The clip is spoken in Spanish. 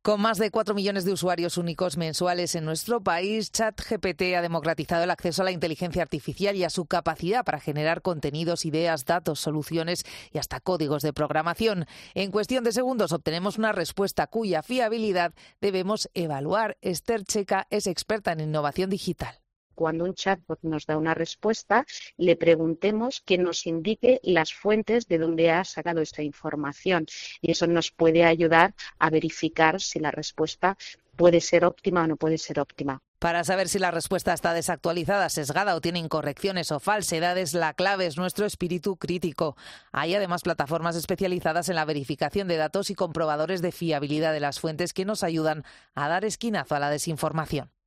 Con más de 4 millones de usuarios únicos mensuales en nuestro país, ChatGPT ha democratizado el acceso a la inteligencia artificial y a su capacidad para generar contenidos, ideas, datos, soluciones y hasta códigos de programación. En cuestión de segundos obtenemos una respuesta cuya fiabilidad debemos evaluar. Esther Checa es experta en innovación digital. Cuando un chatbot nos da una respuesta, le preguntemos que nos indique las fuentes de donde ha sacado esta información y eso nos puede ayudar a verificar si la respuesta puede ser óptima o no puede ser óptima. Para saber si la respuesta está desactualizada, sesgada o tiene incorrecciones o falsedades, la clave es nuestro espíritu crítico. Hay además plataformas especializadas en la verificación de datos y comprobadores de fiabilidad de las fuentes que nos ayudan a dar esquinazo a la desinformación.